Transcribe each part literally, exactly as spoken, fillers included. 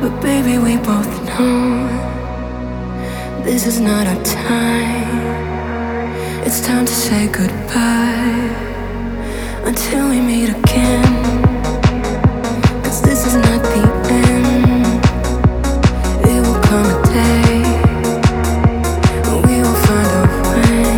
But baby, we both know this is not our time. It's time to say goodbye until we meet again. 'Cause this is not the end. It will come a day when we will find a way.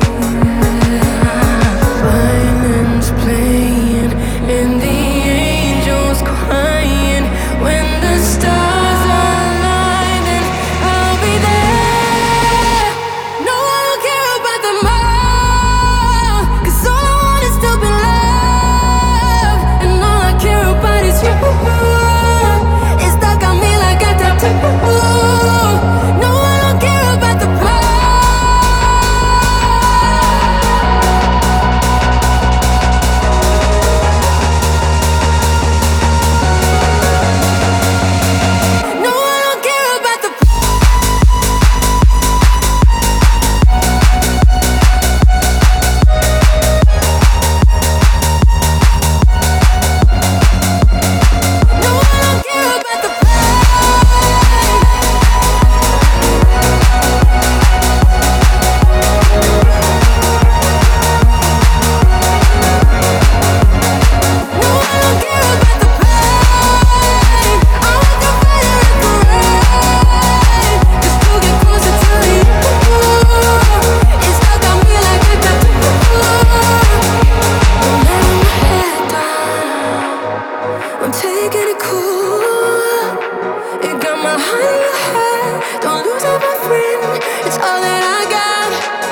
Violins playing and the angels crying. When the stars align, then I'll be there. No, I don't care about the more, 'cause all I want is to be loved. And all I care about is you. It's stuck on me like a tattoo. No, I don't care about the No, I don't care about the No, I don't care about the No, I don't care about the pain. I want the fire and the rain. Just to get closer to you. It's stuck on me like a tattoo. I'm letting my head down. I'm taking it cool. It got my heart in your head. Don't lose it, my friend. It's all that I got.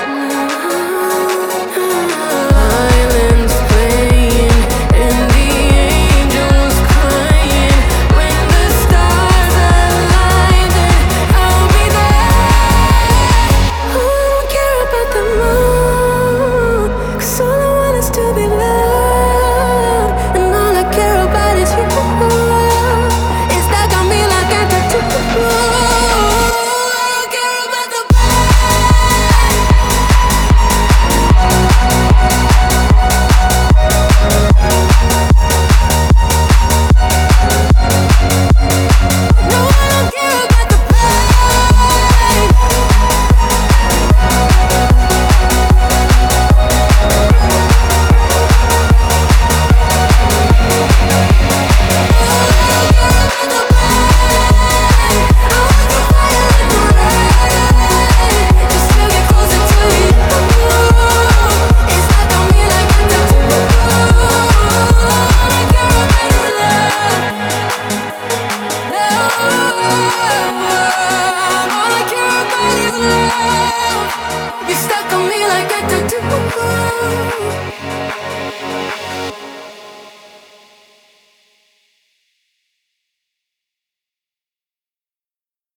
Violins playing and the angels crying. When the stars align, then I'll be there. I don't care about the moon, 'cause all I want is to be loved. And all I care about is you. It's stuck on me like a tattoo. I don't care about the No, I don't care about the pain. Just to get closer to you. It's stuck on me like a tattoo. All I care about is love. Love. All I care about is love.